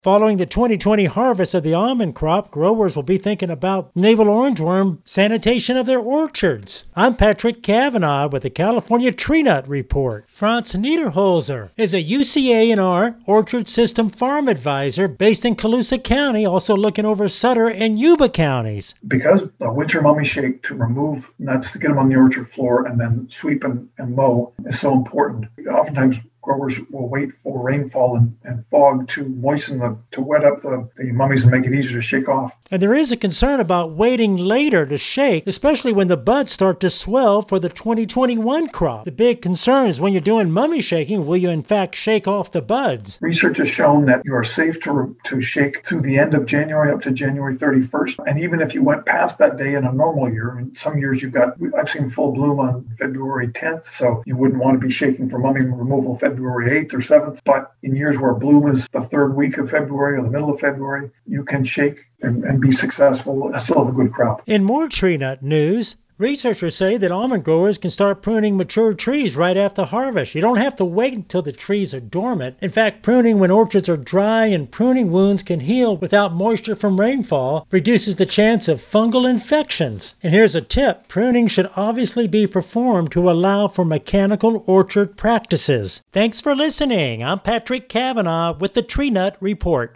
Following the 2020 harvest of the almond crop, growers will be thinking about navel orangeworm sanitation of their orchards. I'm Patrick Cavanaugh with the California Tree Nut Report. Franz Niederholzer is a UCA&R Orchard System Farm Advisor based in Colusa County, also looking over Sutter and Yuba counties. Because a winter mummy shake to remove nuts, to get them on the orchard floor and then sweep and mow is so important. Oftentimes growers will wait for rainfall and fog to moisten to wet up the mummies and make it easier to shake off. And there is a concern about waiting later to shake, especially when the buds start to swell for the 2021 crop. The big concern is when you're doing mummy shaking, will you in fact shake off the buds? Research has shown that you are safe to shake through the end of January up to January 31st. And even if you went past that day in a normal year, in some years I've seen full bloom on February 10th, so you wouldn't want to be shaking for mummy removal February 8th or 7th, but in years where bloom is the third week of February or the middle of February, you can shake and be successful and still have a good crop. In more tree nut news, researchers say that almond growers can start pruning mature trees right after harvest. You don't have to wait until the trees are dormant. In fact, pruning when orchards are dry and pruning wounds can heal without moisture from rainfall reduces the chance of fungal infections. And here's a tip. Pruning should obviously be performed to allow for mechanical orchard practices. Thanks for listening. I'm Patrick Cavanaugh with the Tree Nut Report.